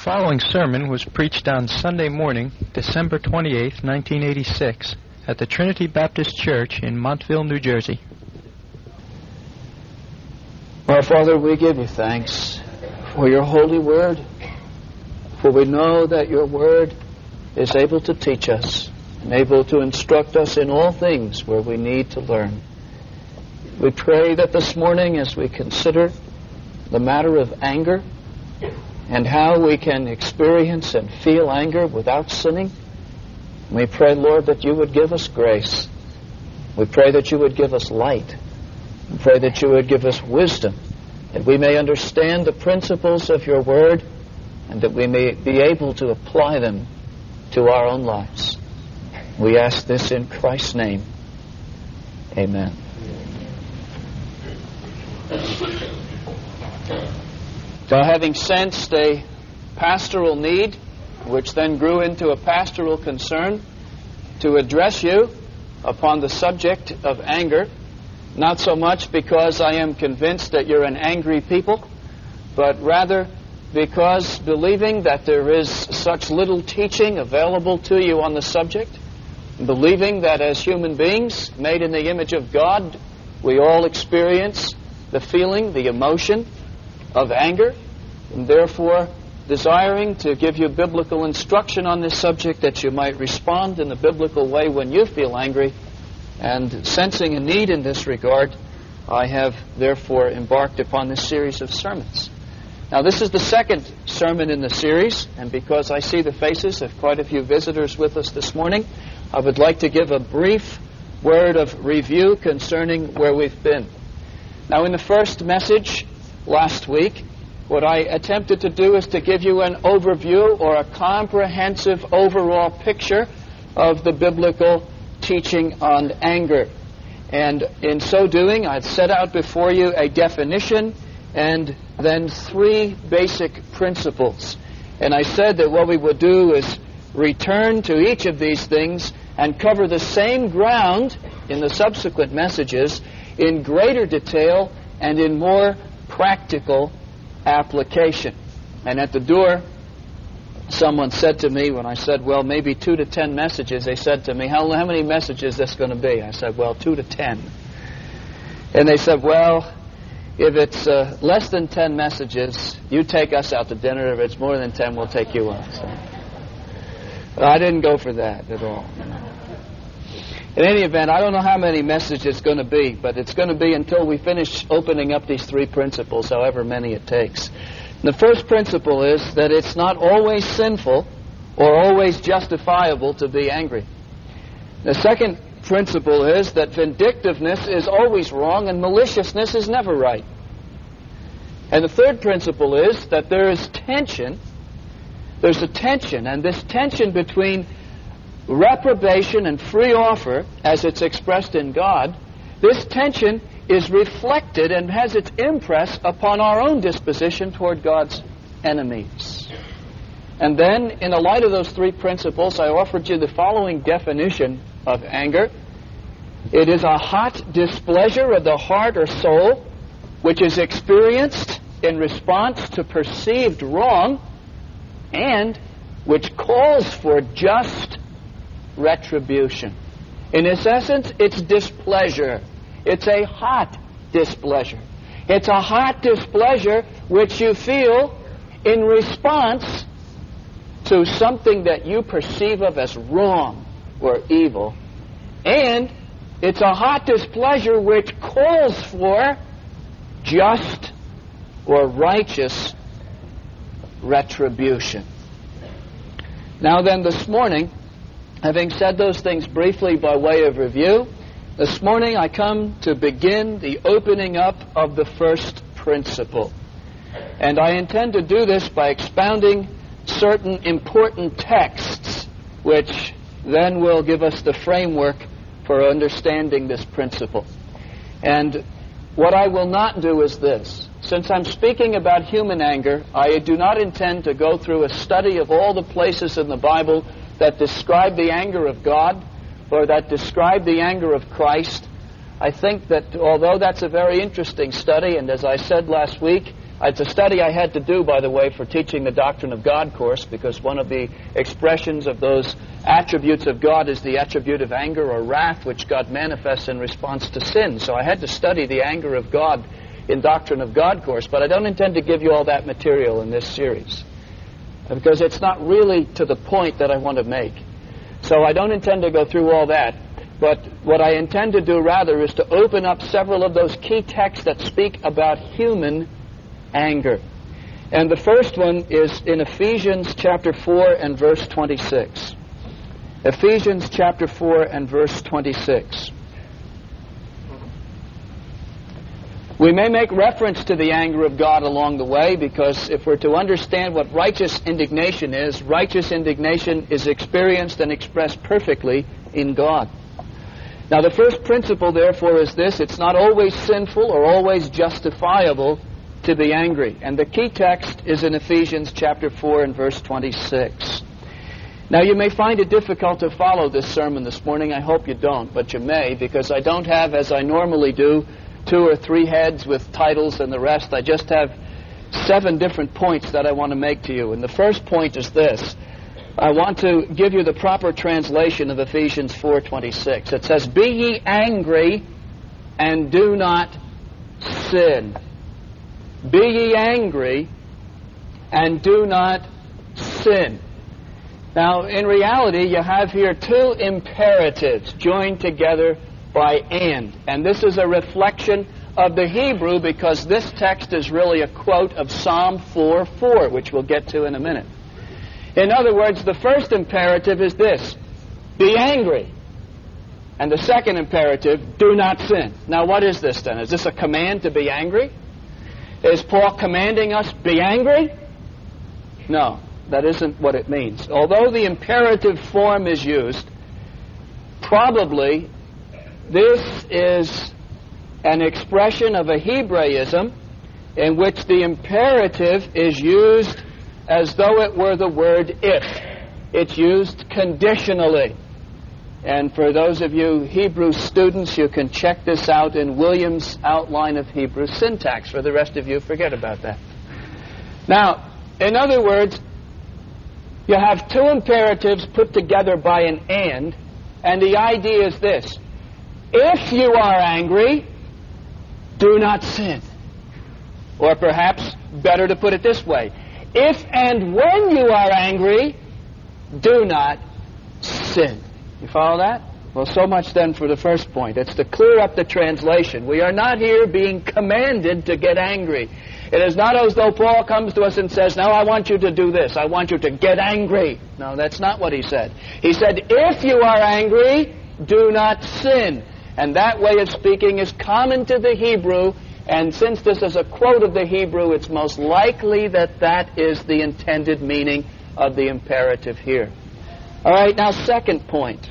following sermon was preached on Sunday morning, December 28, 1986, at the Trinity Baptist Church in Montville, New Jersey. Our Father, we give you thanks for your holy word, for we know that your word is able to teach us and able to instruct us in all things where we need to learn. We pray that this morning, as we consider the matter of anger and how we can experience and feel anger without sinning, we pray, Lord, that you would give us grace. We pray that you would give us light. We pray that you would give us wisdom, that we may understand the principles of your word and that we may be able to apply them to our own lives. We ask this in Christ's name. Amen. So having sensed a pastoral need, which then grew into a pastoral concern, to address you upon the subject of anger, not so much because I am convinced that you're an angry people, but rather because believing that there is such little teaching available to you on the subject, believing that as human beings made in the image of God, we all experience the feeling, the emotion of anger, and therefore desiring to give you biblical instruction on this subject that you might respond in the biblical way when you feel angry, and sensing a need in this regard, I have therefore embarked upon this series of sermons. Now, this is the second sermon in the series, and because I see the faces of quite a few visitors with us this morning, I would like to give a brief word of review concerning where we've been. Now, in the first message last week, what I attempted to do is to give you an overview or a comprehensive overall picture of the biblical teaching on anger. And in so doing, I'd set out before you a definition and then three basic principles. And I said that what we would do is return to each of these things and cover the same ground in the subsequent messages in greater detail and in more practical application. And at the door, someone said to me, when I said, well, maybe 2 to 10 messages, they said to me, how many messages is this going to be? I said, well, 2 to 10. And they said, well, if it's less than 10 messages, you take us out to dinner. If it's more than 10, we'll take you out. So, but I didn't go for that at all. In any event, I don't know how many messages it's going to be, but it's going to be until we finish opening up these three principles, however many it takes. And the first principle is that it's not always sinful or always justifiable to be angry. The second principle is that vindictiveness is always wrong and maliciousness is never right. And the third principle is that there is tension. There's a tension, and this tension between reprobation and free offer, as it's expressed in God, this tension is reflected and has its impress upon our own disposition toward God's enemies. And then, in the light of those three principles, I offered you the following definition of anger. It is a hot displeasure of the heart or soul, which is experienced in response to perceived wrong, and which calls for just retribution. In its essence, it's displeasure. It's a hot displeasure. It's a hot displeasure which you feel in response to something that you perceive of as wrong or evil. And it's a hot displeasure which calls for just or righteous retribution. Now then, this morning, having said those things briefly by way of review, this morning I come to begin the opening up of the first principle. And I intend to do this by expounding certain important texts, which then will give us the framework for understanding this principle. And what I will not do is this. Since I'm speaking about human anger, I do not intend to go through a study of all the places in the Bible that describe the anger of God or that describe the anger of Christ. I think that although that's a very interesting study, and as I said last week, It's a study I had to do, by the way, for teaching the Doctrine of God course, because one of the expressions of those attributes of God is the attribute of anger or wrath, which God manifests in response to sin. So I had to study the anger of God in Doctrine of God course, but I don't intend to give you all that material in this series, because it's not really to the point that I want to make. So I don't intend to go through all that. But what I intend to do, rather, is to open up several of those key texts that speak about human anger. And the first one is in Ephesians chapter 4 and verse 26. Ephesians chapter 4 and verse 26. We may make reference to the anger of God along the way, because if we're to understand what righteous indignation is experienced and expressed perfectly in God. Now, the first principle, therefore, is this: it's not always sinful or always justifiable to be angry. And the key text is in Ephesians chapter 4 and verse 26. Now, you may find it difficult to follow this sermon this morning. I hope you don't, but you may, because I don't have, as I normally do, 2 or 3 heads with titles and the rest. I just have 7 different points that I want to make to you. And the first point is this: I want to give you the proper translation of Ephesians 4:26. It says, "Be ye angry and do not sin." Be ye angry and do not sin. Now, in reality, you have here 2 imperatives joined together by and this is a reflection of the Hebrew, because this text is really a quote of Psalm 4:4, which we'll get to in a minute. In other words, the first imperative is this: be angry. And the second imperative, do not sin. Now, what is this then? Is this a command to be angry? Is Paul commanding us, be angry? No, that isn't what it means. Although the imperative form is used, probably this is an expression of a Hebraism in which the imperative is used as though it were the word if. It's used conditionally. And for those of you Hebrew students, you can check this out in Williams' Outline of Hebrew Syntax. For the rest of you, forget about that. Now, in other words, you have 2 imperatives put together by an and the idea is this: if you are angry, do not sin. Or perhaps better to put it this way: if and when you are angry, do not sin. You follow that? Well, so much then for the first point. It's to clear up the translation. We are not here being commanded to get angry. It is not as though Paul comes to us and says, now I want you to do this. I want you to get angry. No, that's not what he said. He said, if you are angry, do not sin. And that way of speaking is common to the Hebrew, and since this is a quote of the Hebrew, it's most likely that that is the intended meaning of the imperative here. All right, now second point.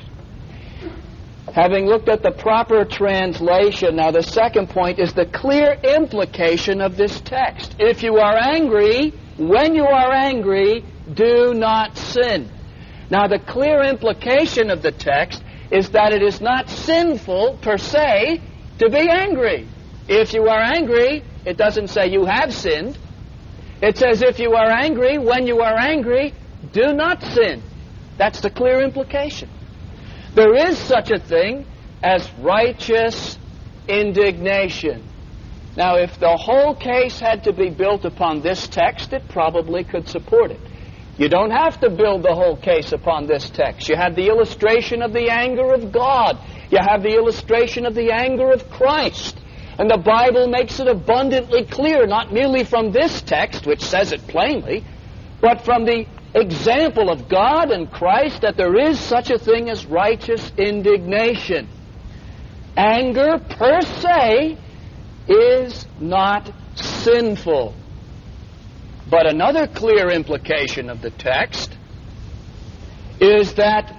Having looked at the proper translation, now the second point is the clear implication of this text. If you are angry, when you are angry, do not sin. Now the clear implication of the text is that it is not sinful per se to be angry. If you are angry, it doesn't say you have sinned. It says if you are angry, when you are angry, do not sin. That's the clear implication. There is such a thing as righteous indignation. Now, if the whole case had to be built upon this text, it probably could support it. You don't have to build the whole case upon this text. You have the illustration of the anger of God. You have the illustration of the anger of Christ. And the Bible makes it abundantly clear, not merely from this text, which says it plainly, but from the example of God and Christ, that there is such a thing as righteous indignation. Anger per se is not sinful. But another clear implication of the text is that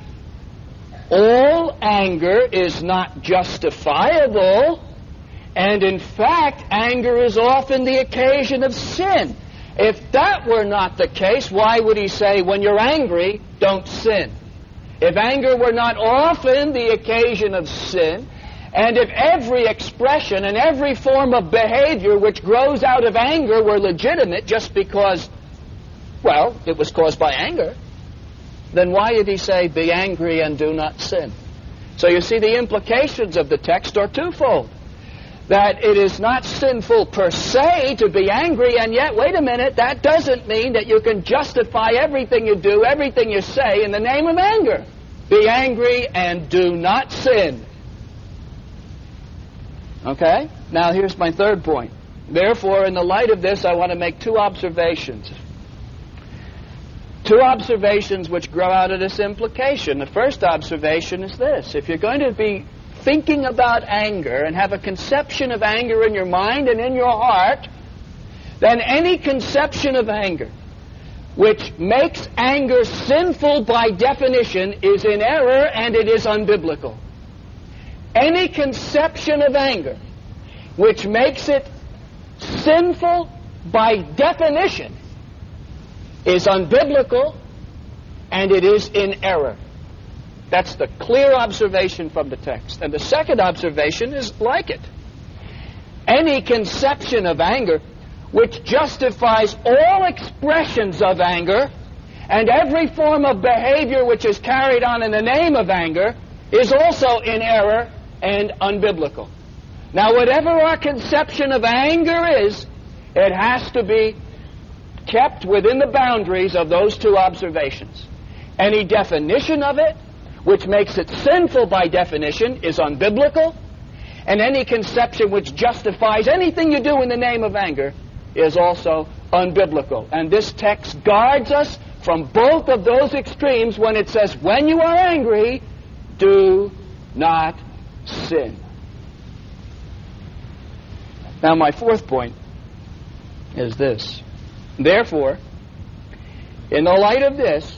all anger is not justifiable, and in fact, anger is often the occasion of sin. If that were not the case, why would he say, when you're angry, don't sin? If anger were not often the occasion of sin, And if every expression and every form of behavior which grows out of anger were legitimate just because, well, it was caused by anger, then why did he say, be angry and do not sin? So you see, the implications of the text are twofold. That it is not sinful per se to be angry, and yet, wait a minute, that doesn't mean that you can justify everything you do, everything you say in the name of anger. Be angry and do not sin. Okay? Now here's my third point. Therefore, in the light of this, I want to make two observations. Two observations which grow out of this implication. The first observation is this. If you're going to be thinking about anger and have a conception of anger in your mind and in your heart, then any conception of anger which makes anger sinful by definition is in error and it is unbiblical. Any conception of anger which makes it sinful by definition is unbiblical and it is in error. That's the clear observation from the text. And the second observation is like it. Any conception of anger which justifies all expressions of anger and every form of behavior which is carried on in the name of anger is also in error and unbiblical. Now, whatever our conception of anger is, it has to be kept within the boundaries of those two observations. Any definition of it which makes it sinful by definition is unbiblical, and any conception which justifies anything you do in the name of anger is also unbiblical. And this text guards us from both of those extremes when it says, when you are angry, do not sin. Now, my fourth point is this. Therefore, in the light of this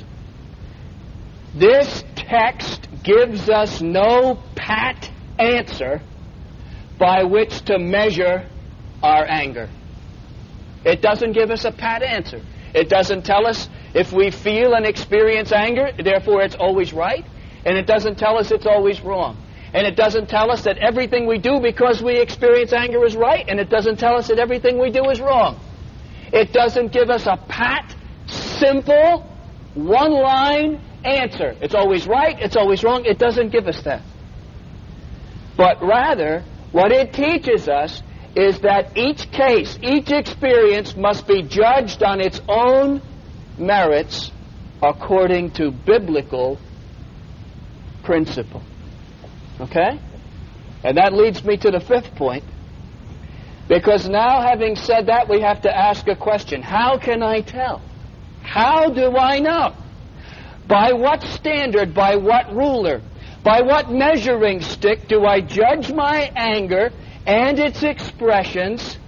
text gives us no pat answer by which to measure our anger. It doesn't give us a pat answer. It doesn't tell us if we feel and experience anger, therefore it's always right, and it doesn't tell us it's always wrong. And it doesn't tell us that everything we do because we experience anger is right, and it doesn't tell us that everything we do is wrong. It doesn't give us a pat, simple, one-line answer. It's always right, it's always wrong. It doesn't give us that. But rather, what it teaches us is that each case, each experience must be judged on its own merits according to biblical principle. Okay? And that leads me to the fifth point. Because now, having said that, we have to ask a question. How can I tell? How do I know? By what standard, by what ruler, by what measuring stick do I judge my anger and its expressions?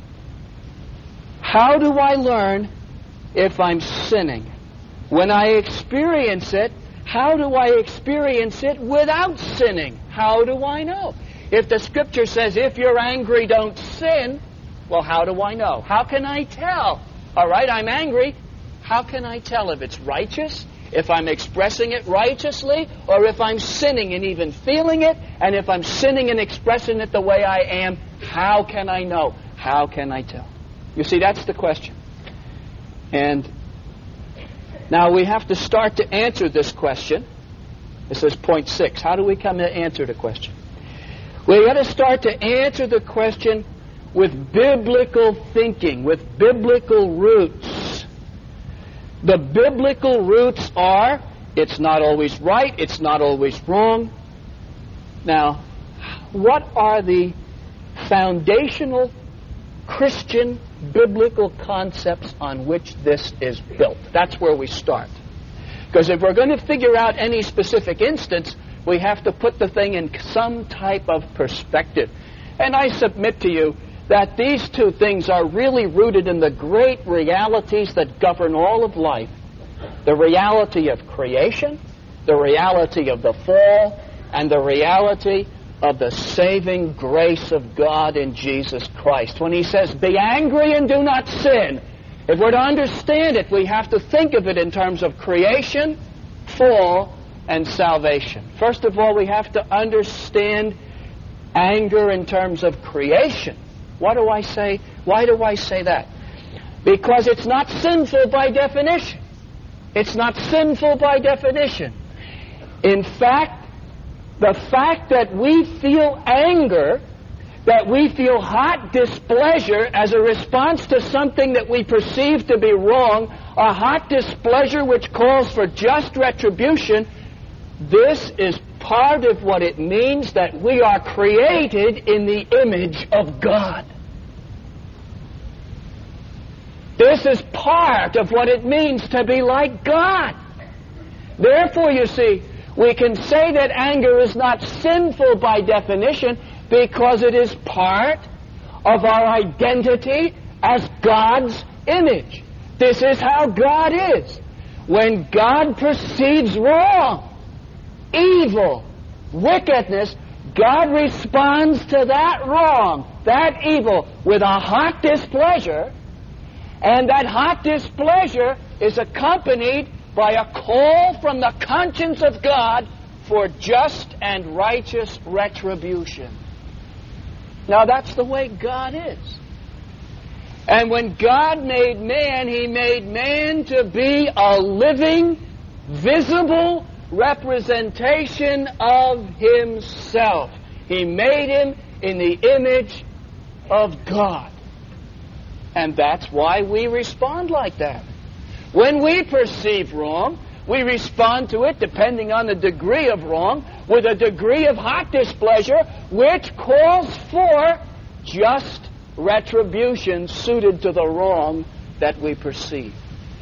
How do I learn if I'm sinning? When I experience it, how do I experience it without sinning? How do I know? If the Scripture says, if you're angry, don't sin, well, how do I know? How can I tell? All right, I'm angry. How can I tell if it's righteous, if I'm expressing it righteously, or if I'm sinning and even feeling it, and if I'm sinning and expressing it the way I am, how can I know? How can I tell? You see, that's the question. And now we have to start to answer this question. This is point 6. How do we come to answer the question? We've got to start to answer the question with biblical thinking, with biblical roots. The biblical roots are, it's not always right, it's not always wrong. Now, what are the foundational Christian biblical concepts on which this is built? That's where we start. Because if we're going to figure out any specific instance, we have to put the thing in some type of perspective. And I submit to you that these two things are really rooted in the great realities that govern all of life. The reality of creation, the reality of the fall, and the reality of the saving grace of God in Jesus Christ. When he says, be angry and do not sin, if we're to understand it, we have to think of it in terms of creation, fall, and salvation. First of all, we have to understand anger in terms of creation. What do I say? Why do I say that? Because it's not sinful by definition. It's not sinful by definition. In fact, the fact that we feel anger, that we feel hot displeasure as a response to something that we perceive to be wrong, a hot displeasure which calls for just retribution, this is part of what it means that we are created in the image of God. This is part of what it means to be like God. Therefore, you see, we can say that anger is not sinful by definition because it is part of our identity as God's image. This is how God is. When God perceives wrong, evil, wickedness, God responds to that wrong, that evil, with a hot displeasure, and that hot displeasure is accompanied by a call from the conscience of God for just and righteous retribution. Now that's the way God is. And when God made man, He made man to be a living, visible representation of Himself. He made him in the image of God. And that's why we respond like that. When we perceive wrong, we respond to it, depending on the degree of wrong, with a degree of hot displeasure, which calls for just retribution suited to the wrong that we perceive.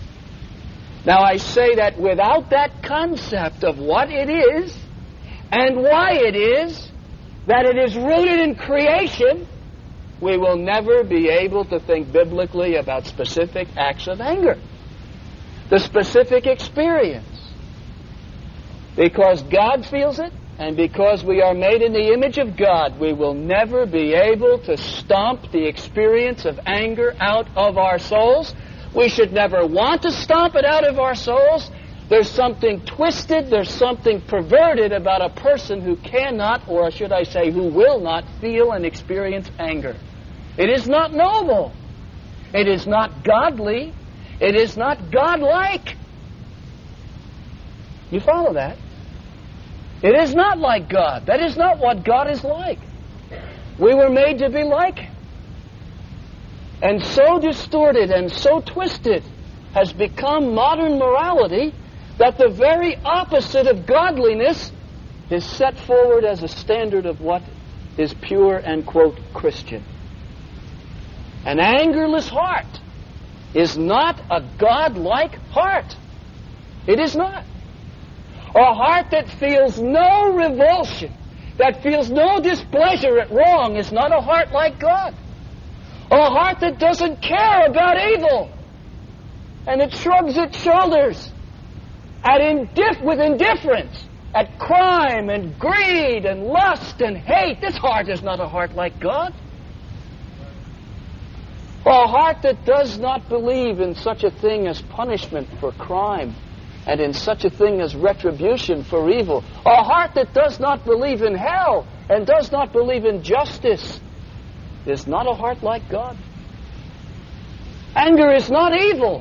Now, I say that without that concept of what it is and why it is, that it is rooted in creation, we will never be able to think biblically about specific acts of anger, the specific experience. Because God feels it, and because we are made in the image of God, we will never be able to stomp the experience of anger out of our souls. We should never want to stomp it out of our souls. There's something twisted, there's something perverted about a person who cannot, or should I say, who will not feel and experience anger. It is not noble. It is not godly. It is not godlike. You follow that? It is not like God. That is not what God is like. We were made to be like Him. And so distorted and so twisted has become modern morality that the very opposite of godliness is set forward as a standard of what is pure and, quote, Christian. An angerless heart is not a God-like heart. It is not. A heart that feels no revulsion, that feels no displeasure at wrong, is not a heart like God. A heart that doesn't care about evil, and it shrugs its shoulders with indifference at crime and greed and lust and hate. This heart is not a heart like God. A heart that does not believe in such a thing as punishment for crime and in such a thing as retribution for evil. A heart that does not believe in hell and does not believe in justice is not a heart like God. Anger is not evil.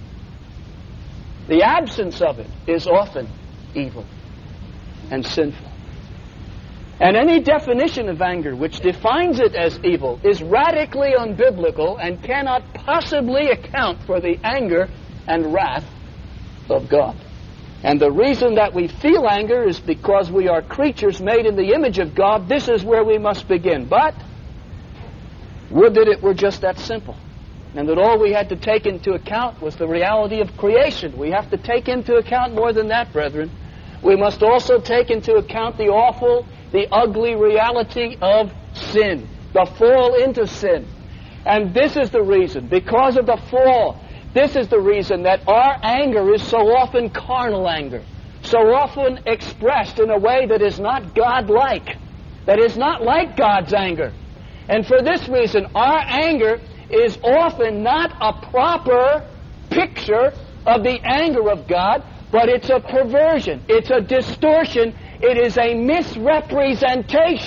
The absence of it is often evil and sinful. And any definition of anger which defines it as evil is radically unbiblical and cannot possibly account for the anger and wrath of God. And the reason that we feel anger is because we are creatures made in the image of God. This is where we must begin. But would that it were just that simple, and that all we had to take into account was the reality of creation. We have to take into account more than that, brethren. We must also take into account the awful, the ugly reality of sin, the fall into sin. And this is the reason, because of the fall, this is the reason that our anger is so often carnal anger, so often expressed in a way that is not God-like, that is not like God's anger. And for this reason, our anger is often not a proper picture of the anger of God, but it's a perversion, it's a distortion, it is a misrepresentation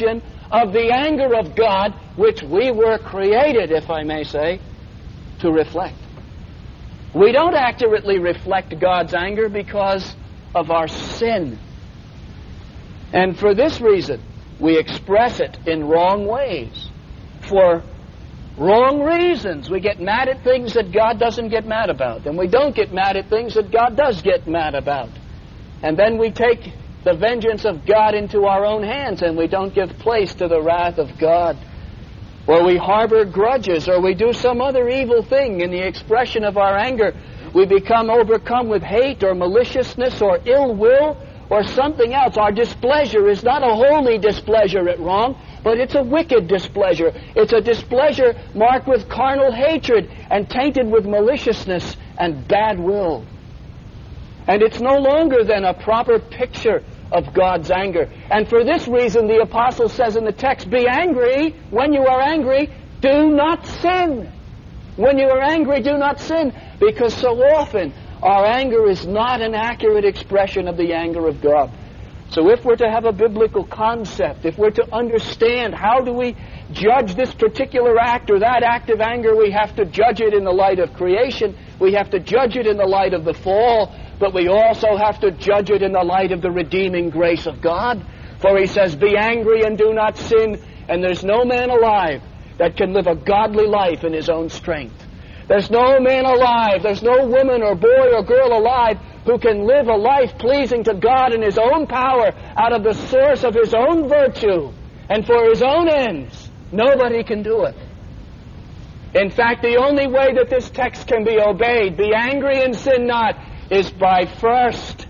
of the anger of God, which we were created, if I may say, to reflect. We don't accurately reflect God's anger because of our sin. And for this reason, we express it in wrong ways. For wrong reasons. We get mad at things that God doesn't get mad about. And we don't get mad at things that God does get mad about. And then we take the vengeance of God into our own hands, and we don't give place to the wrath of God. Or we harbor grudges, or we do some other evil thing in the expression of our anger. We become overcome with hate or maliciousness or ill will or something else. Our displeasure is not a holy displeasure at wrong, but it's a wicked displeasure. It's a displeasure marked with carnal hatred and tainted with maliciousness and bad will. And it's no longer then a proper picture of God's anger. And for this reason, the apostle says in the text, be angry. When you are angry, do not sin. When you are angry, do not sin. Because so often, our anger is not an accurate expression of the anger of God. So if we're to have a biblical concept, if we're to understand how do we judge this particular act or that act of anger, we have to judge it in the light of creation. We have to judge it in the light of the fall. But we also have to judge it in the light of the redeeming grace of God. For he says, be angry and do not sin. And there's no man alive that can live a godly life in his own strength. There's no man alive, there's no woman or boy or girl alive who can live a life pleasing to God in his own power, out of the source of his own virtue, and for his own ends. Nobody can do it. In fact, the only way that this text can be obeyed, be angry and sin not, is by first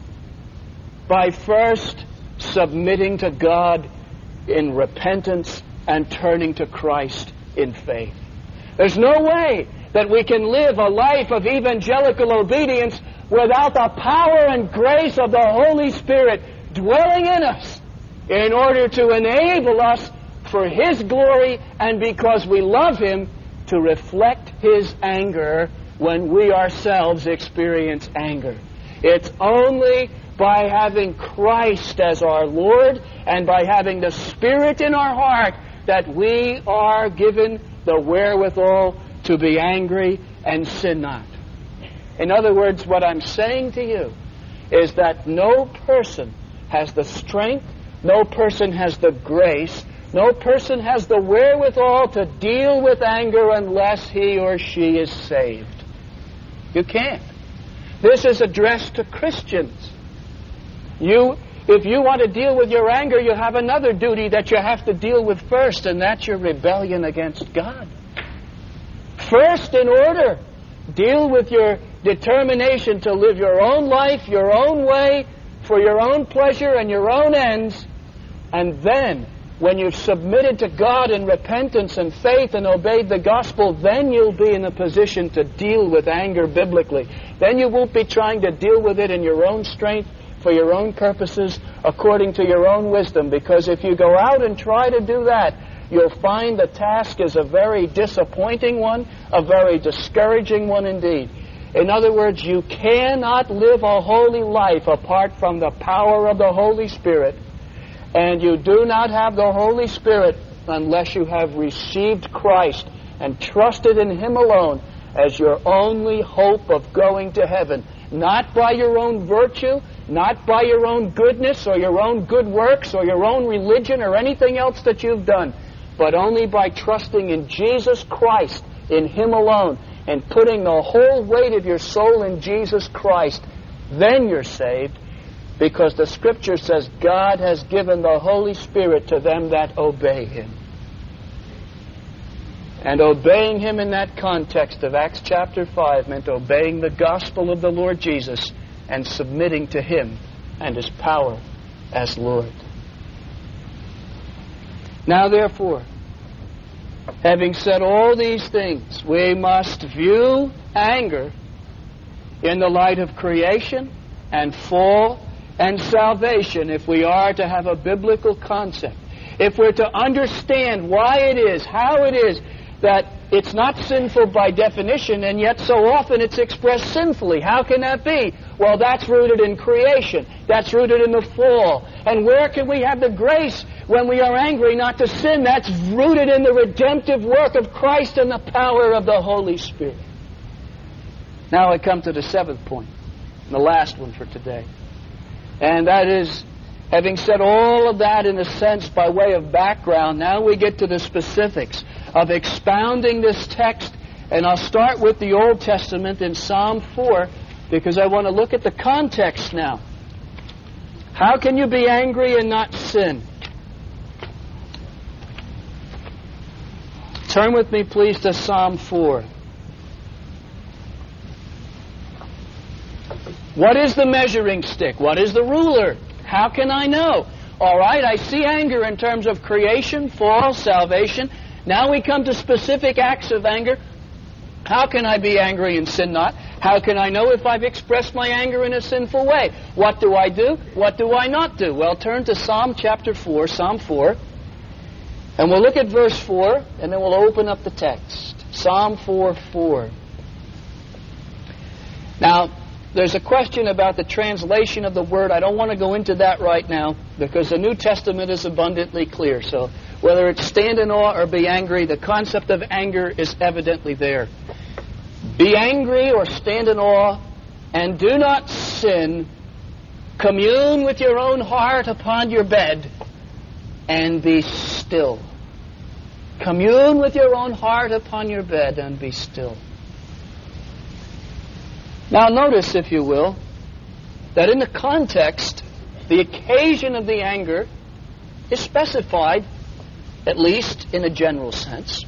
submitting to God in repentance and turning to Christ in faith. There's no way that we can live a life of evangelical obedience without the power and grace of the Holy Spirit dwelling in us in order to enable us for His glory and because we love Him to reflect His anger when we ourselves experience anger. It's only by having Christ as our Lord and by having the Spirit in our heart that we are given the wherewithal to be angry and sin not. In other words, what I'm saying to you is that no person has the strength, no person has the grace, no person has the wherewithal to deal with anger unless he or she is saved. You can't. This is addressed to Christians. If you want to deal with your anger, you have another duty that you have to deal with first, and that's your rebellion against God. First, in order, deal with your determination to live your own life, your own way, for your own pleasure and your own ends. And then, when you've submitted to God in repentance and faith and obeyed the gospel, then you'll be in a position to deal with anger biblically. Then you won't be trying to deal with it in your own strength, for your own purposes, according to your own wisdom. Because if you go out and try to do that, you'll find the task is a very disappointing one, a very discouraging one indeed. In other words, you cannot live a holy life apart from the power of the Holy Spirit. And you do not have the Holy Spirit unless you have received Christ and trusted in Him alone as your only hope of going to heaven. Not by your own virtue, not by your own goodness or your own good works or your own religion or anything else that you've done, but only by trusting in Jesus Christ, in Him alone, and putting the whole weight of your soul in Jesus Christ. Then you're saved, because the Scripture says God has given the Holy Spirit to them that obey Him. And obeying Him in that context of Acts chapter 5 meant obeying the gospel of the Lord Jesus and submitting to Him and His power as Lord. Now, therefore, having said all these things, we must view anger in the light of creation and fall and salvation if we are to have a biblical concept. If we're to understand why it is, how it is, that it's not sinful by definition, and yet so often it's expressed sinfully. How can that be? Well, that's rooted in creation. That's rooted in the fall. And where can we have the grace when we are angry not to sin. That's rooted in the redemptive work of Christ and the power of the Holy Spirit. Now I come to the seventh point, the last one for today. And that is, having said all of that in a sense by way of background, now we get to the specifics of expounding this text. And I'll start with the Old Testament in Psalm 4, because I want to look at the context now. How can you be angry and not sin? Turn with me, please, to Psalm 4. What is the measuring stick? What is the ruler? How can I know? All right, I see anger in terms of creation, fall, salvation. Now we come to specific acts of anger. How can I be angry and sin not? How can I know if I've expressed my anger in a sinful way? What do I do? What do I not do? Well, turn to Psalm chapter 4, Psalm 4. And we'll look at verse 4, and then we'll open up the text. Psalm 4:4. Now, there's a question about the translation of the word. I don't want to go into that right now, because the New Testament is abundantly clear. So whether it's stand in awe or be angry, the concept of anger is evidently there. Be angry or stand in awe, and do not sin. Commune with your own heart upon your bed, and be still. Commune with your own heart upon your bed, and be still. Now notice, if you will, that in the context, the occasion of the anger is specified, at least in a general sense.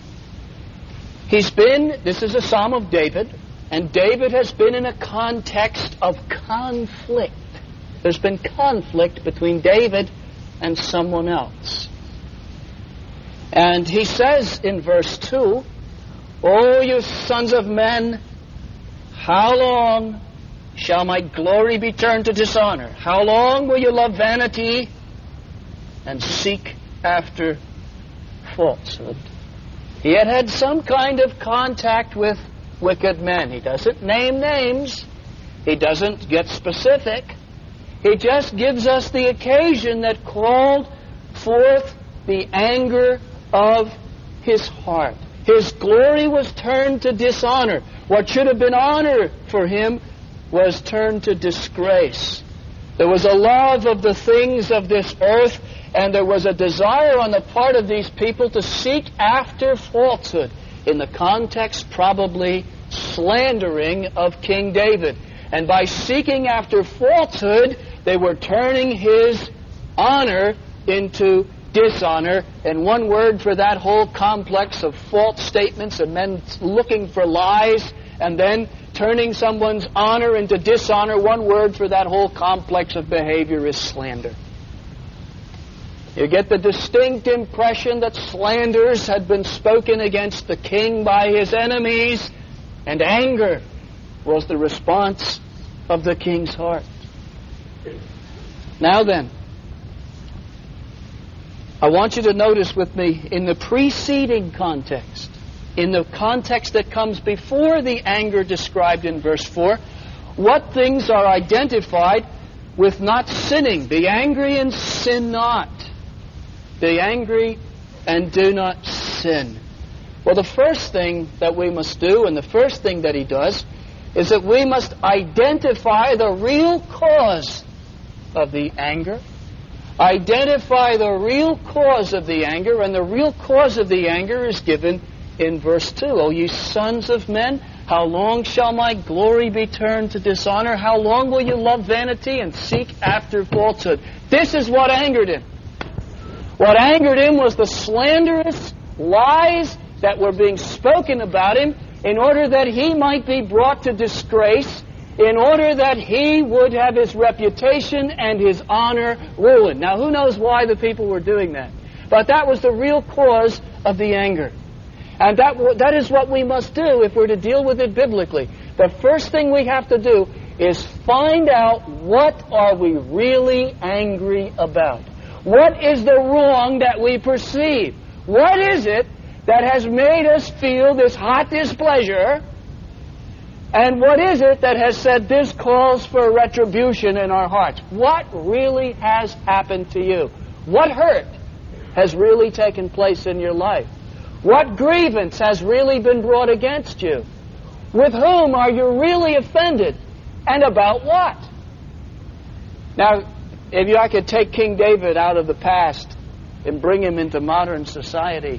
This is a Psalm of David, and David has been in a context of conflict. There's been conflict between David and someone else. And he says in verse 2, "O you sons of men, how long shall my glory be turned to dishonor? How long will you love vanity and seek after falsehood?" He had had some kind of contact with wicked men. He doesn't name names. He doesn't get specific. He just gives us the occasion that called forth the anger of his heart. His glory was turned to dishonor. What should have been honor for him was turned to disgrace. There was a love of the things of this earth, and there was a desire on the part of these people to seek after falsehood. In the context, probably slandering of King David. And by seeking after falsehood, they were turning his honor into dishonor. And one word for that whole complex of false statements and men looking for lies and then turning someone's honor into dishonor, one word for that whole complex of behavior is slander. You get the distinct impression that slanders had been spoken against the king by his enemies, and anger was the response of the king's heart. Now then, I want you to notice with me in the preceding context, in the context that comes before the anger described in verse 4, what things are identified with not sinning. Be angry and sin not. Be angry and do not sin. Well, the first thing that we must do, and the first thing that he does, is that we must identify the real cause of the anger. Identify the real cause of the anger, and the real cause of the anger is given in verse 2. O ye sons of men, how long shall my glory be turned to dishonor? How long will you love vanity and seek after falsehood? This is what angered him. What angered him was the slanderous lies that were being spoken about him in order that he might be brought to disgrace, in order that he would have his reputation and his honor ruined. Now, who knows why the people were doing that? But that was the real cause of the anger. And that is what we must do if we're to deal with it biblically. The first thing we have to do is find out, what are we really angry about? What is the wrong that we perceive? What is it that has made us feel this hot displeasure? And what is it that has said this calls for retribution in our hearts? What really has happened to you? What hurt has really taken place in your life? What grievance has really been brought against you? With whom are you really offended? And about what? Now, if I could take King David out of the past and bring him into modern society.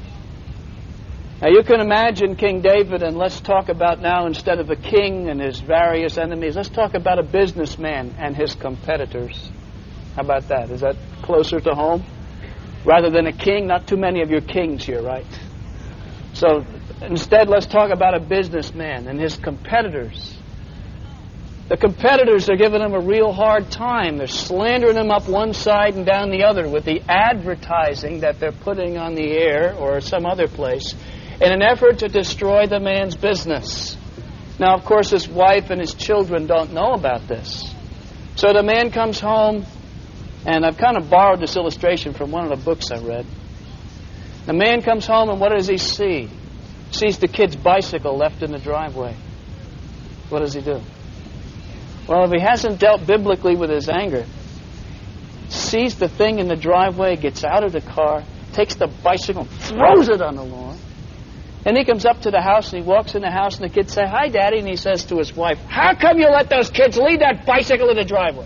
Now, you can imagine King David, and let's talk about now, instead of a king and his various enemies, let's talk about a businessman and his competitors. How about that? Is that closer to home? Rather than a king, not too many of your kings here, right? So instead, let's talk about a businessman and his competitors. The competitors are giving him a real hard time. They're slandering him up one side and down the other with the advertising that they're putting on the air or some other place in an effort to destroy the man's business. Now, of course, his wife and his children don't know about this. So the man comes home, and I've kind of borrowed this illustration from one of the books I read. The man comes home, and what does he see? He sees the kid's bicycle left in the driveway. What does he do? Well, if he hasn't dealt biblically with his anger, sees the thing in the driveway, gets out of the car, takes the bicycle, throws it on the lawn, and he comes up to the house, and he walks in the house, and the kids say, "Hi, Daddy," and he says to his wife, "How come you let those kids leave that bicycle in the driveway?"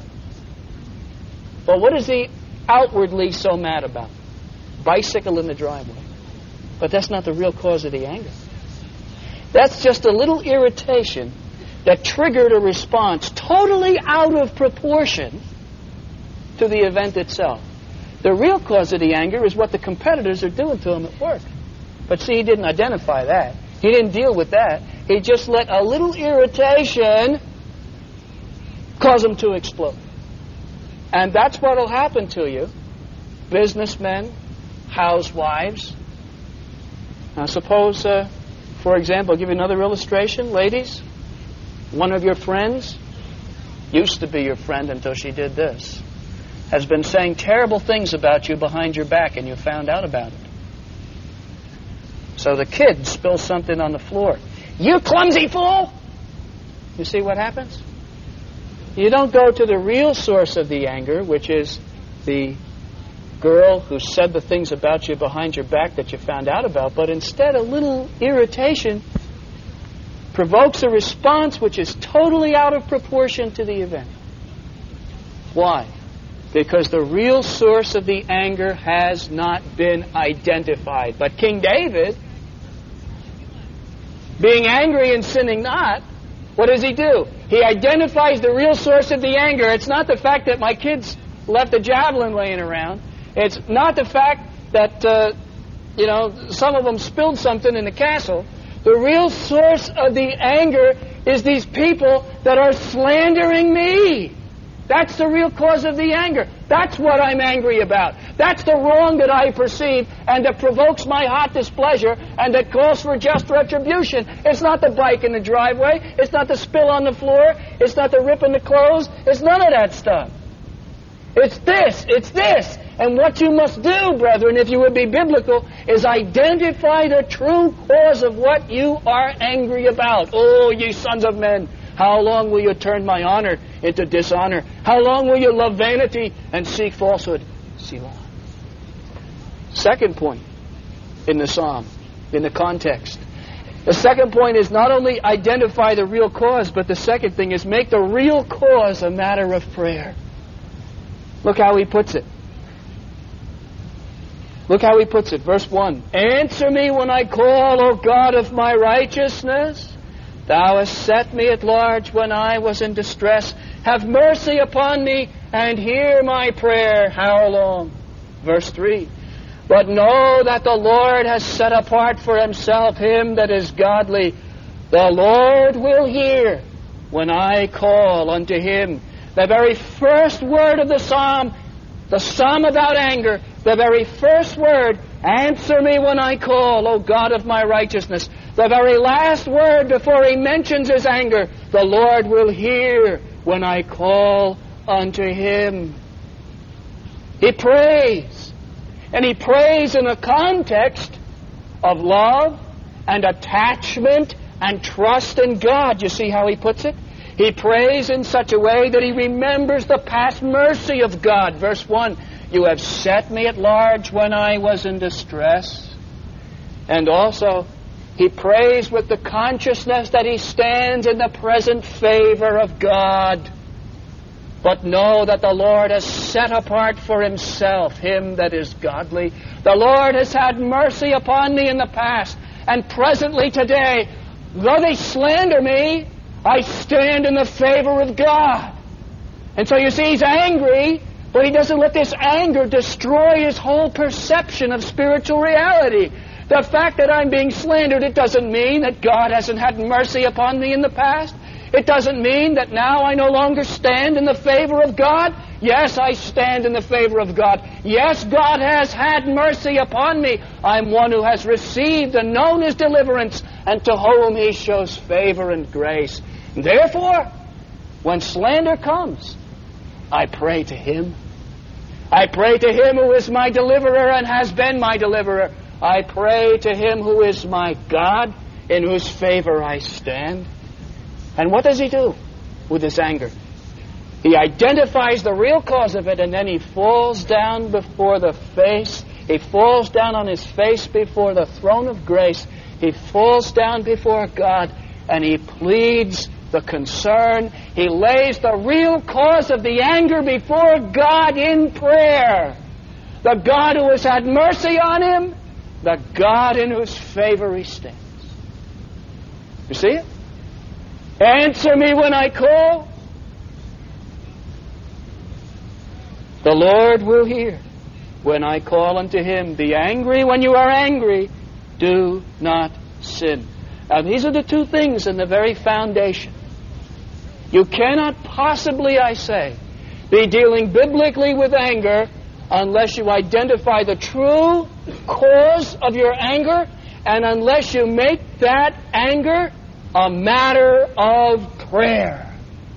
Well, what is he outwardly so mad about? Bicycle in the driveway. But that's not the real cause of the anger. That's just a little irritation that triggered a response totally out of proportion to the event itself. The real cause of the anger is what the competitors are doing to him at work. But see, he didn't identify that. He didn't deal with that. He just let a little irritation cause him to explode. And that's what will happen to you. Businessmen, housewives. Now suppose, for example, I'll give you another illustration. Ladies, one of your friends, used to be your friend until she did this, has been saying terrible things about you behind your back, and you found out about it. So the kid spills something on the floor. "You clumsy fool!" You see what happens? You don't go to the real source of the anger, which is the girl who said the things about you behind your back that you found out about, but instead a little irritation provokes a response which is totally out of proportion to the event. Why? Because the real source of the anger has not been identified. But King David, being angry and sinning not, what does he do? He identifies the real source of the anger. It's not the fact that my kids left a javelin laying around. It's not the fact that, some of them spilled something in the castle. The real source of the anger is these people that are slandering me. That's the real cause of the anger. That's what I'm angry about. That's the wrong that I perceive and that provokes my hot displeasure and that calls for just retribution. It's not the bike in the driveway. It's not the spill on the floor. It's not the rip in the clothes. It's none of that stuff. It's this. It's this. And what you must do, brethren, if you would be biblical, is identify the true cause of what you are angry about. Oh, ye sons of men, how long will you turn my honor into dishonor? How long will you love vanity and seek falsehood? Selah. Second point in the psalm, in the context. The second point is not only identify the real cause, but the second thing is make the real cause a matter of prayer. Look how he puts it. Look how he puts it. Verse 1. Answer me when I call, O God of my righteousness. Thou hast set me at large when I was in distress. Have mercy upon me and hear my prayer. How long? Verse 3. But know that the Lord has set apart for himself him that is godly. The Lord will hear when I call unto him. The very first word of the psalm about anger, the very first word, answer me when I call, O God of my righteousness. The very last word before he mentions his anger, the Lord will hear when I call unto him. He prays. And he prays in a context of love and attachment and trust in God. You see how he puts it? He prays in such a way that he remembers the past mercy of God. Verse 1, You have set me at large when I was in distress. And also, he prays with the consciousness that he stands in the present favor of God. But know that the Lord has set apart for himself him that is godly. The Lord has had mercy upon me in the past, and presently today, though they slander me, I stand in the favor of God. And so you see, he's angry, but he doesn't let this anger destroy his whole perception of spiritual reality. The fact that I'm being slandered, it doesn't mean that God hasn't had mercy upon me in the past. It doesn't mean that now I no longer stand in the favor of God. Yes, I stand in the favor of God. Yes, God has had mercy upon me. I'm one who has received and known his deliverance, and to whom he shows favor and grace. Therefore, when slander comes, I pray to him. I pray to him who is my deliverer and has been my deliverer. I pray to him who is my God, in whose favor I stand. And what does he do with his anger? He identifies the real cause of it, and then he falls down before the face. He falls down on his face before the throne of grace. He falls down before God, and he pleads the concern. He lays the real cause of the anger before God in prayer. The God who has had mercy on him, the God in whose favor he stands. You see it? Answer me when I call. The Lord will hear when I call unto him. Be angry when you are angry. Do not sin. Now these are the two things in the very foundation. You cannot possibly, I say, be dealing biblically with anger unless you identify the true cause of your anger, and unless you make that anger a matter of prayer.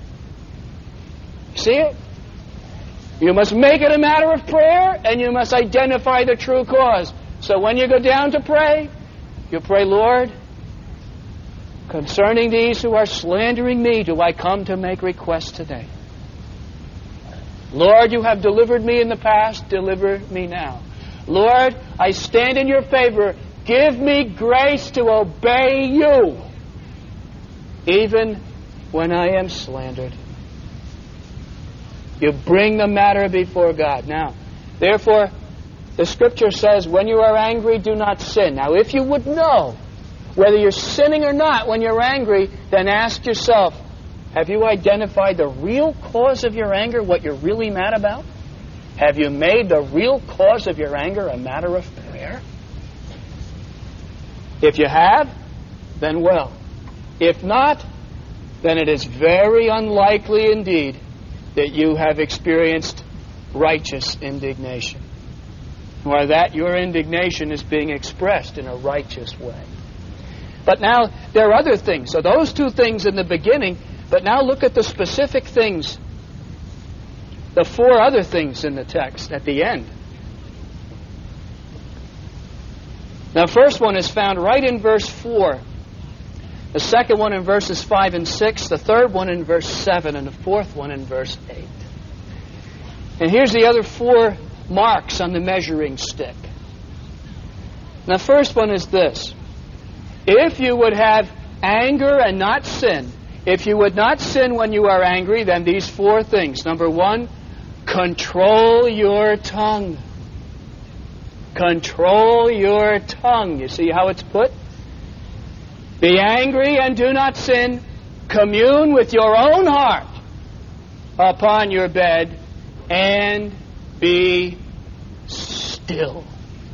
See it? You must make it a matter of prayer, and you must identify the true cause. So when you go down to pray, you pray, Lord, concerning these who are slandering me, do I come to make requests today? Lord, you have delivered me in the past, deliver me now. Lord, I stand in your favor. Give me grace to obey you, even when I am slandered. You bring the matter before God. Now, therefore, the Scripture says, when you are angry, do not sin. Now, if you would know whether you're sinning or not when you're angry, then ask yourself, have you identified the real cause of your anger, what you're really mad about? Have you made the real cause of your anger a matter of prayer? If you have, then well. If not, then it is very unlikely indeed that you have experienced righteous indignation, or that your indignation is being expressed in a righteous way. But now, there are other things. So those two things in the beginning, but now look at the specific things, the four other things in the text at the end. Now, first one is found right in verse 4. The second one in verses 5 and 6. The third one in verse 7. And the fourth one in verse 8. And here's the other four marks on the measuring stick. Now, the first one is this. If you would have anger and not sin, if you would not sin when you are angry, then these four things. Number one, control your tongue. Control your tongue. You see how it's put? Be angry and do not sin. Commune with your own heart upon your bed and be still.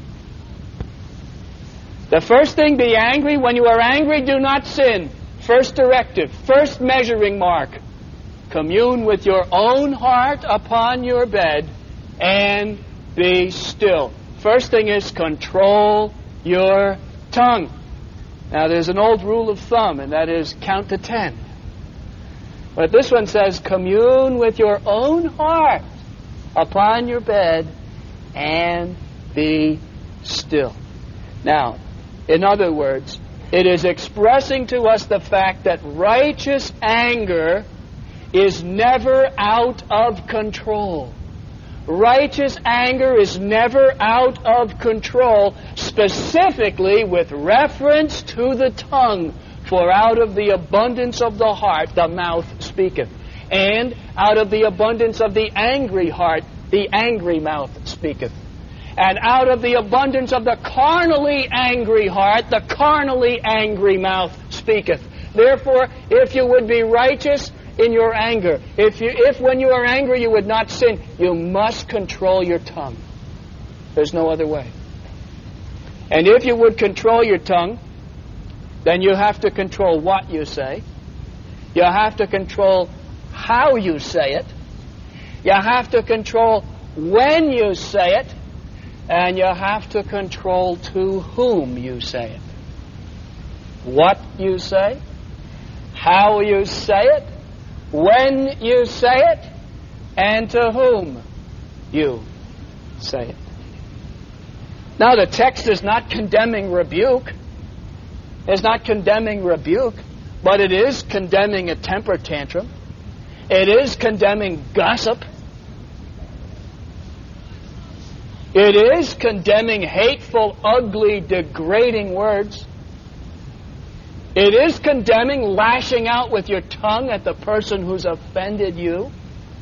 The first thing, be angry. When you are angry, do not sin. First directive, first measuring mark. Commune with your own heart upon your bed and be still. First thing is control your tongue. Now, there's an old rule of thumb, and that is count to 10. But this one says, commune with your own heart upon your bed and be still. Now, in other words, it is expressing to us the fact that righteous anger is never out of control. righteous anger is never out of control, specifically with reference to the tongue. For out of the abundance of the heart the mouth speaketh, and out of the abundance of the angry heart the angry mouth speaketh. And out of the abundance of the carnally angry heart the carnally angry mouth speaketh. Therefore, if you would be righteous in your anger, if when you are angry you would not sin, you must control your tongue. There's no other way. And if you would control your tongue, then you have to control what you say. You have to control how you say it. You have to control when you say it. And you have to control to whom you say it. What you say, how you say it, when you say it, and to whom you say it. Now, the text is not condemning rebuke. It's not condemning rebuke, but it is condemning a temper tantrum. It is condemning gossip. It is condemning hateful, ugly, degrading words. It is condemning lashing out with your tongue at the person who's offended you.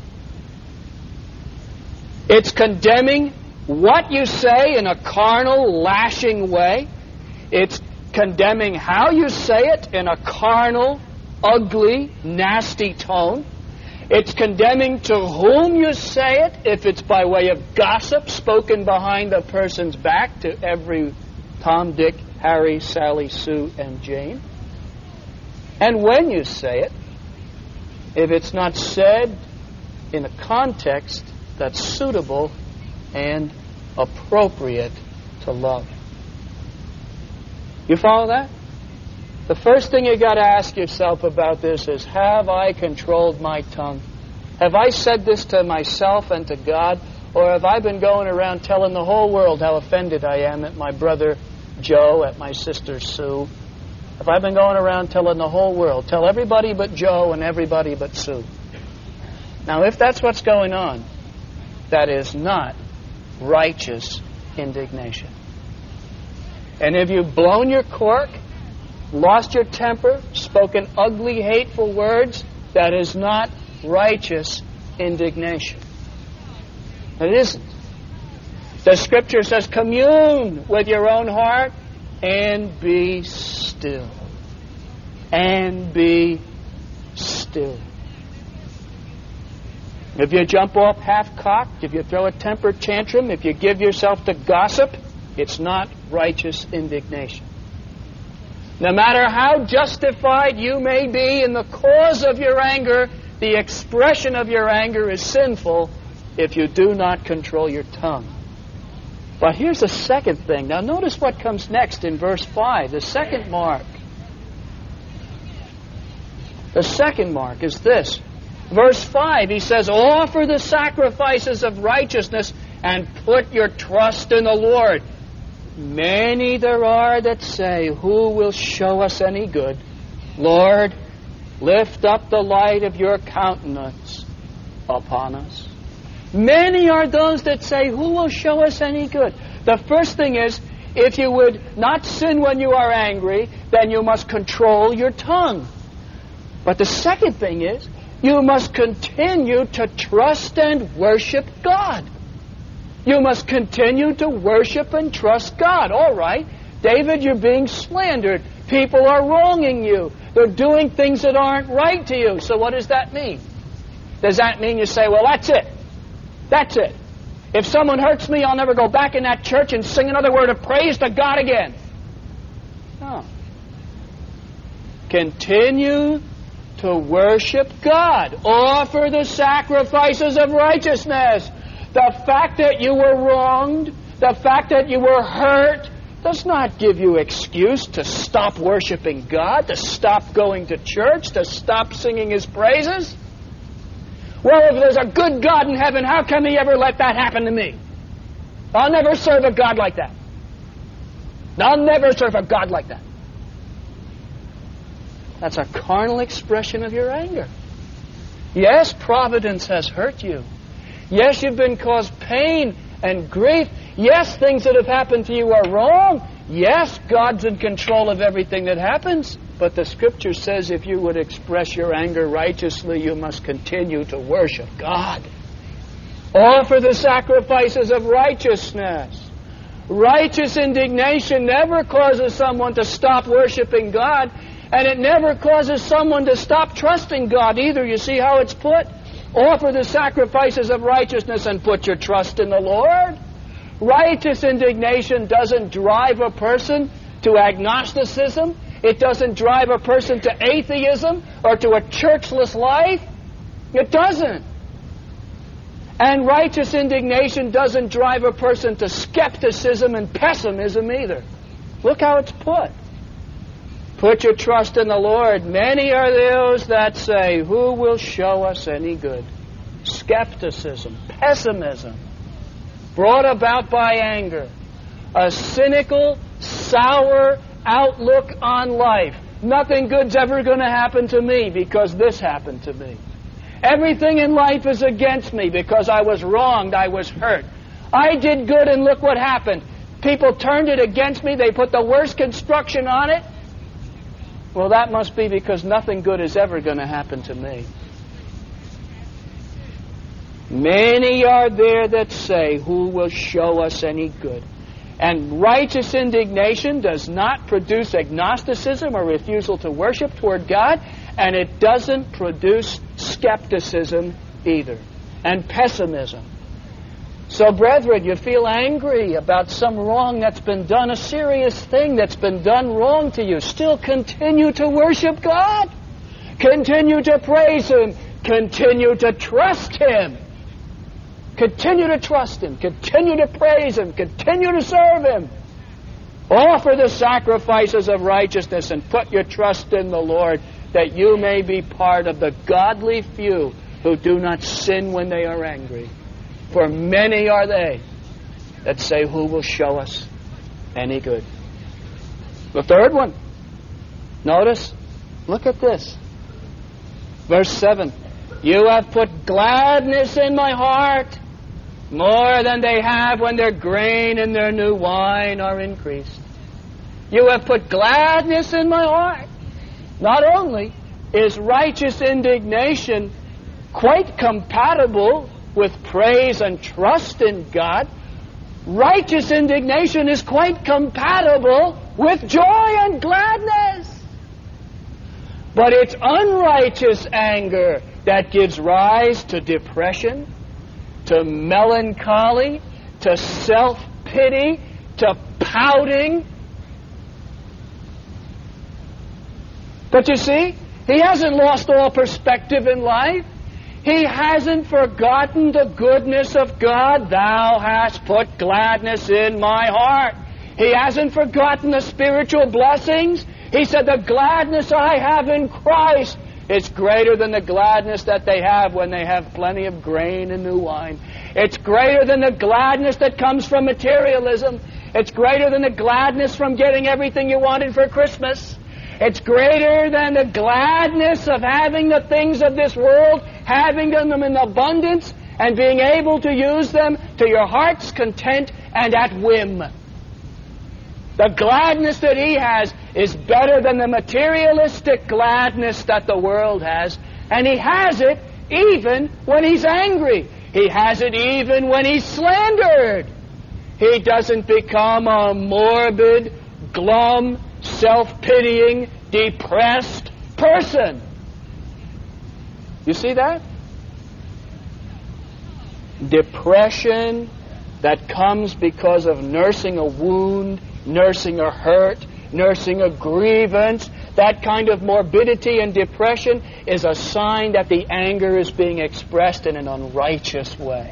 It's condemning what you say in a carnal, lashing way. It's condemning how you say it in a carnal, ugly, nasty tone. It's condemning to whom you say it, if it's by way of gossip spoken behind the person's back to every Tom, Dick, Harry, Sally, Sue, and Jane. And when you say it, if it's not said in a context that's suitable and appropriate to love. You follow that? The first thing you got to ask yourself about this is, have I controlled my tongue? Have I said this to myself and to God? Or have I been going around telling the whole world how offended I am at my brother Joe, at my sister Sue? Have I been going around telling the whole world, tell everybody but Joe and everybody but Sue? Now, if that's what's going on, that is not righteous indignation. And if you've blown your cork, lost your temper, spoken ugly, hateful words, that is not righteous indignation. It isn't. The Scripture says, commune with your own heart and be still. And be still. If you jump off half-cocked, if you throw a temper tantrum, if you give yourself to gossip, it's not righteous indignation. No matter how justified you may be in the cause of your anger, the expression of your anger is sinful if you do not control your tongue. But here's the second thing. Now notice what comes next in verse 5, the second mark. The second mark is this. Verse 5, he says, offer the sacrifices of righteousness and put your trust in the Lord. Many there are that say, who will show us any good? Lord, lift up the light of your countenance upon us. Many are those that say, who will show us any good? The first thing is, if you would not sin when you are angry, then you must control your tongue. But the second thing is, you must continue to trust and worship God. You must continue to worship and trust God. All right, David, you're being slandered. People are wronging you. They're doing things that aren't right to you. So what does that mean? Does that mean you say, well, that's it. That's it. If someone hurts me, I'll never go back in that church and sing another word of praise to God again. No. Continue to worship God. Offer the sacrifices of righteousness. The fact that you were wronged, the fact that you were hurt, does not give you excuse to stop worshiping God, to stop going to church, to stop singing His praises. Well, if there's a good God in heaven, how come He ever let that happen to me? I'll never serve a God like that. I'll never serve a God like that. That's a carnal expression of your anger. Yes, providence has hurt you. Yes, you've been caused pain and grief. Yes, things that have happened to you are wrong. Yes, God's in control of everything that happens. But the Scripture says if you would express your anger righteously, you must continue to worship God. Offer the sacrifices of righteousness. Righteous indignation never causes someone to stop worshiping God, and it never causes someone to stop trusting God either. You see how it's put? Offer the sacrifices of righteousness and put your trust in the Lord. Righteous indignation doesn't drive a person to agnosticism. It doesn't drive a person to atheism or to a churchless life. It doesn't. And righteous indignation doesn't drive a person to skepticism and pessimism either. Look how it's put. Put your trust in the Lord. Many are those that say, who will show us any good? Skepticism, pessimism, brought about by anger. A cynical, sour outlook on life. Nothing good's ever going to happen to me because this happened to me. Everything in life is against me because I was wronged, I was hurt. I did good and look what happened. People turned it against me, they put the worst construction on it. Well, that must be because nothing good is ever going to happen to me. Many are there that say, who will show us any good? And righteous indignation does not produce agnosticism or refusal to worship toward God, and it doesn't produce skepticism either, and pessimism. So, brethren, you feel angry about some wrong that's been done, a serious thing that's been done wrong to you. Still continue to worship God. Continue to praise Him. Continue to trust Him. Continue to trust Him. Continue to praise Him. Continue to serve Him. Offer the sacrifices of righteousness and put your trust in the Lord, that you may be part of the godly few who do not sin when they are angry. For many are they that say, who will show us any good? The third one. Notice, look at this. Verse 7. You have put gladness in my heart, more than they have when their grain and their new wine are increased. You have put gladness in my heart. Not only is righteous indignation quite compatible with praise and trust in God, righteous indignation is quite compatible with joy and gladness. But it's unrighteous anger that gives rise to depression, to melancholy, to self-pity, to pouting. But you see, he hasn't lost all perspective in life. He hasn't forgotten the goodness of God. Thou hast put gladness in my heart. He hasn't forgotten the spiritual blessings. He said, the gladness I have in Christ is greater than the gladness that they have when they have plenty of grain and new wine. It's greater than the gladness that comes from materialism. It's greater than the gladness from getting everything you wanted for Christmas. It's greater than the gladness of having the things of this world, having them in abundance, and being able to use them to your heart's content and at whim. The gladness that he has is better than the materialistic gladness that the world has. And he has it even when he's angry. He has it even when he's slandered. He doesn't become a morbid, glum, self-pitying, depressed person. You see that? Depression that comes because of nursing a wound, nursing a hurt, nursing a grievance, that kind of morbidity and depression is a sign that the anger is being expressed in an unrighteous way.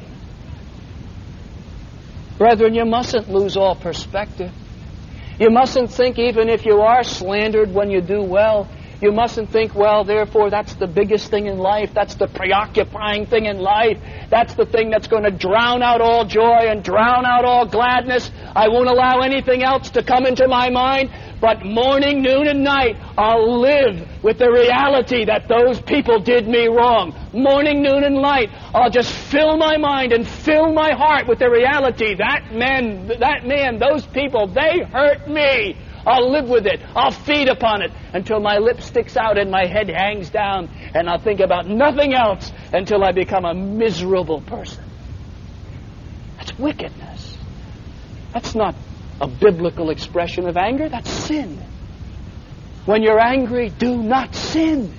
Brethren, you mustn't lose all perspective. You mustn't think even if you are slandered when you do well, you mustn't think, well, therefore that's the biggest thing in life. That's the preoccupying thing in life. That's the thing that's going to drown out all joy and drown out all gladness. I won't allow anything else to come into my mind. But morning, noon, and night, I'll live with the reality that those people did me wrong. Morning, noon, and night, I'll just fill my mind and fill my heart with the reality that man, those people, they hurt me. I'll live with it. I'll feed upon it until my lip sticks out and my head hangs down, and I'll think about nothing else until I become a miserable person. That's wickedness. That's not a biblical expression of anger. That's sin. When you're angry, do not sin.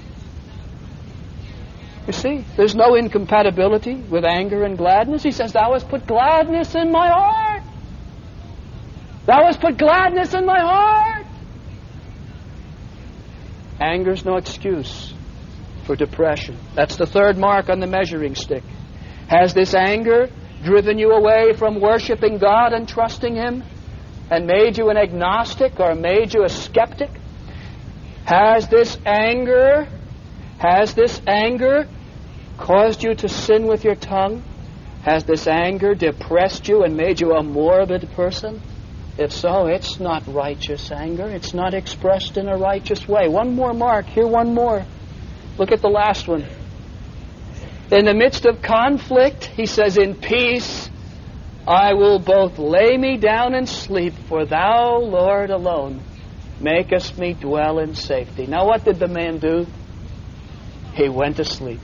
You see, there's no incompatibility with anger and gladness. He says, thou hast put gladness in my heart. Thou hast put gladness in my heart. Anger's no excuse for depression. That's the third mark on the measuring stick. Has this anger driven you away from worshiping God and trusting Him and made you an agnostic or made you a skeptic? Has this anger caused you to sin with your tongue? Has this anger depressed you and made you a morbid person? If so, it's not righteous anger. It's not expressed in a righteous way. One more mark. Here, one more. Look at the last one. In the midst of conflict, he says, in peace, I will both lay me down and sleep, for thou, Lord, alone makest me dwell in safety. Now, what did the man do? He went to sleep.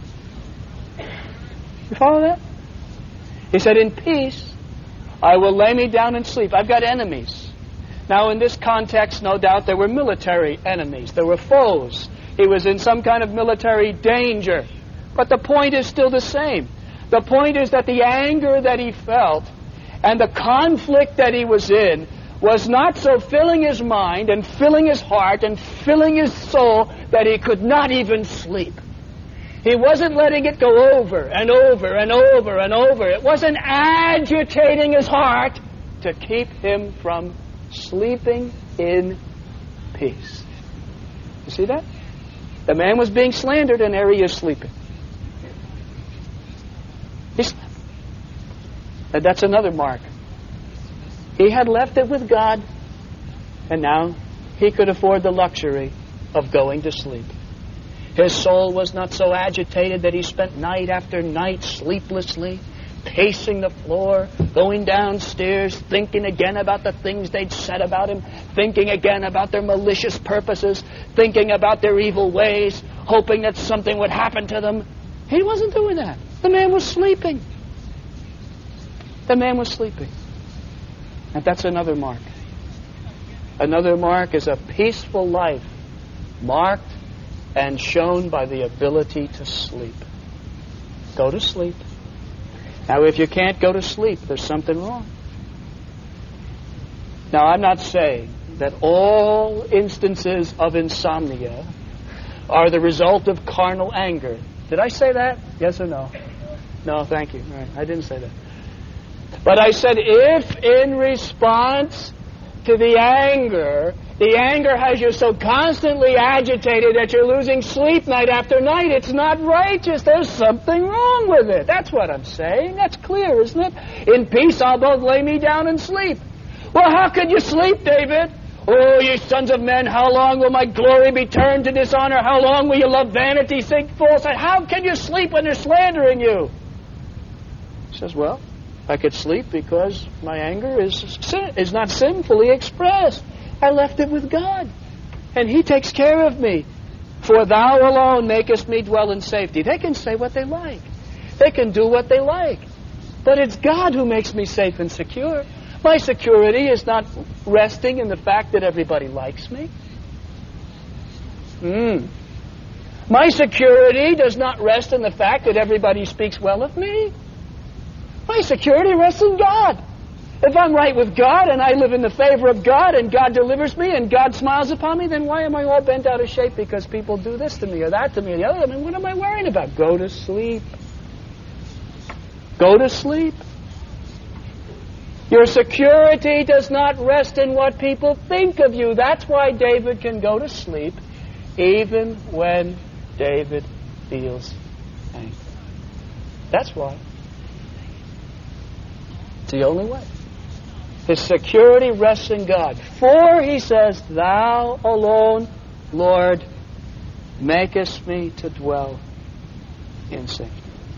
You follow that? He said, in peace, I will lay me down and sleep. I've got enemies. Now, in this context, no doubt, there were military enemies. There were foes. He was in some kind of military danger. But the point is still the same. The point is that the anger that he felt and the conflict that he was in was not so filling his mind and filling his heart and filling his soul that he could not even sleep. He wasn't letting it go over and over and over and over. It wasn't agitating his heart to keep him from sleeping in peace. You see that? The man was being slandered, and there he is sleeping. He slept. And that's another mark. He had left it with God, and now he could afford the luxury of going to sleep. His soul was not so agitated that he spent night after night sleeplessly, pacing the floor, going downstairs, thinking again about the things they'd said about him, thinking again about their malicious purposes, thinking about their evil ways, hoping that something would happen to them. He wasn't doing that. The man was sleeping. The man was sleeping. And that's another mark. Another mark is a peaceful life, marked and shown by the ability to sleep. Go to sleep. Now, if you can't go to sleep, there's something wrong. Now, I'm not saying that all instances of insomnia are the result of carnal anger. Did I say that? Yes or no? No, thank you. All right, I didn't say that. But I said if in response to the anger has you so constantly agitated that you're losing sleep night after night, it's not righteous. There's something wrong with it. That's what I'm saying. That's clear, isn't it? In peace I'll both lay me down and sleep. Well, how could you sleep, David? Oh, ye sons of men, how long will my glory be turned to dishonor? How long will you love vanity, think falsehood? How can you sleep when they're slandering you? He says, well, I could sleep because my anger is not sinfully expressed. I left it with God, and He takes care of me. For thou alone makest me dwell in safety. They can say what they like. They can do what they like. But it's God who makes me safe and secure. My security is not resting in the fact that everybody likes me. My security does not rest in the fact that everybody speaks well of me. My security rests in God. If I'm right with God and I live in the favor of God and God delivers me and God smiles upon me, then why am I all bent out of shape because people do this to me or that to me or the other? I mean, what am I worrying about? Go to sleep. Go to sleep. Your security does not rest in what people think of you. That's why David can go to sleep even when David feels angry. That's why. It's the only way. His security rests in God. For, he says, Thou alone, Lord, makest me to dwell in safety.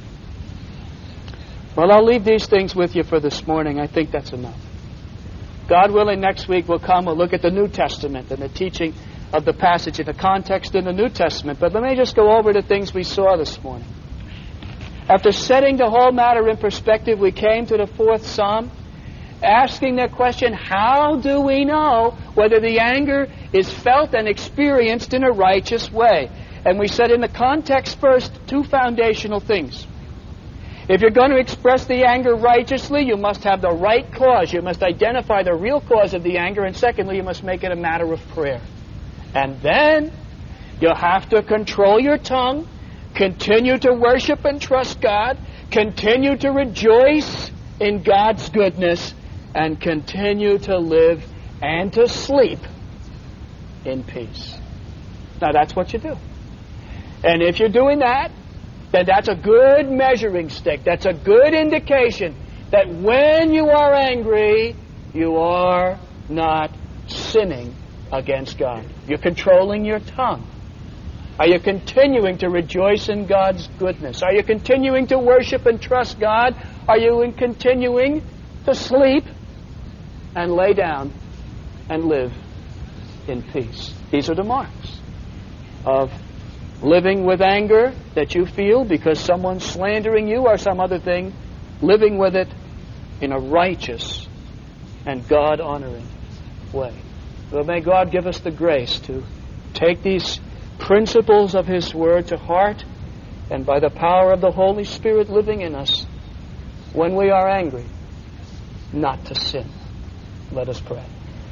Well, I'll leave these things with you for this morning. I think that's enough. God willing, next week we'll look at the New Testament and the teaching of the passage in the context in the New Testament. But let me just go over the things we saw this morning. After setting the whole matter in perspective, we came to the 4th Psalm, asking the question, how do we know whether the anger is felt and experienced in a righteous way? And we said in the context first, 2 foundational things. If you're going to express the anger righteously, you must have the right cause. You must identify the real cause of the anger. And secondly, you must make it a matter of prayer. And then you'll have to control your tongue, continue to worship and trust God, continue to rejoice in God's goodness, and continue to live and to sleep in peace. Now that's what you do. And if you're doing that, then that's a good measuring stick. That's a good indication that when you are angry, you are not sinning against God. You're controlling your tongue. Are you continuing to rejoice in God's goodness? Are you continuing to worship and trust God? Are you continuing to sleep and lay down and live in peace? These are the marks of living with anger that you feel because someone's slandering you or some other thing, living with it in a righteous and God-honoring way. Well, may God give us the grace to take these principles of His Word to heart, and by the power of the Holy Spirit living in us, when we are angry, not to sin. Let us pray.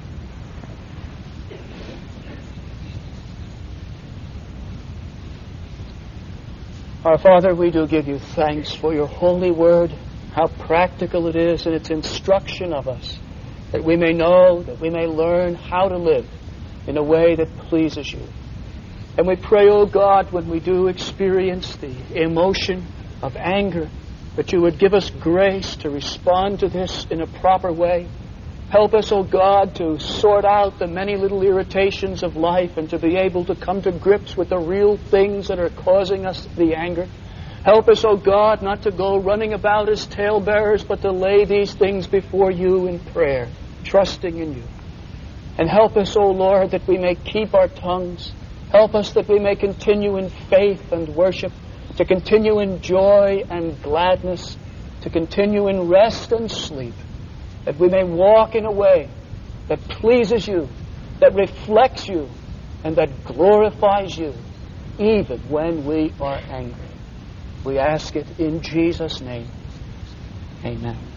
Our Father, we do give you thanks for your holy word, how practical it is in its instruction of us, that we may know, that we may learn how to live in a way that pleases you. And we pray, O God, when we do experience the emotion of anger, that you would give us grace to respond to this in a proper way. Help us, O God, to sort out the many little irritations of life and to be able to come to grips with the real things that are causing us the anger. Help us, O God, not to go running about as talebearers, but to lay these things before you in prayer, trusting in you. And help us, O Lord, that we may keep our tongues. Help us that we may continue in faith and worship, to continue in joy and gladness, to continue in rest and sleep, that we may walk in a way that pleases you, that reflects you, and that glorifies you, even when we are angry. We ask it in Jesus' name. Amen.